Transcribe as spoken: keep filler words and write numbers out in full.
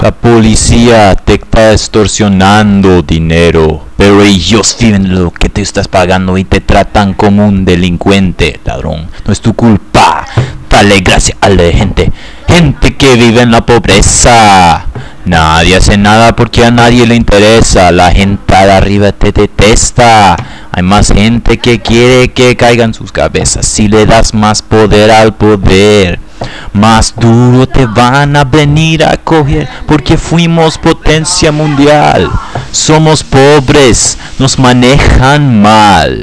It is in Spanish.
La policía te está extorsionando dinero, pero ellos viven lo que te estás pagando y te tratan como un delincuente, ladrón. No es tu culpa. Dale gracias a la gente, gente que vive en la pobreza. Nadie hace nada porque a nadie le interesa. La gente de arriba te detesta. Hay más gente que quiere que caigan sus cabezas. Si le das más poder al poder, más duro te van a venir a coger, porque fuimos potencia mundial. Somos pobres, nos manejan mal.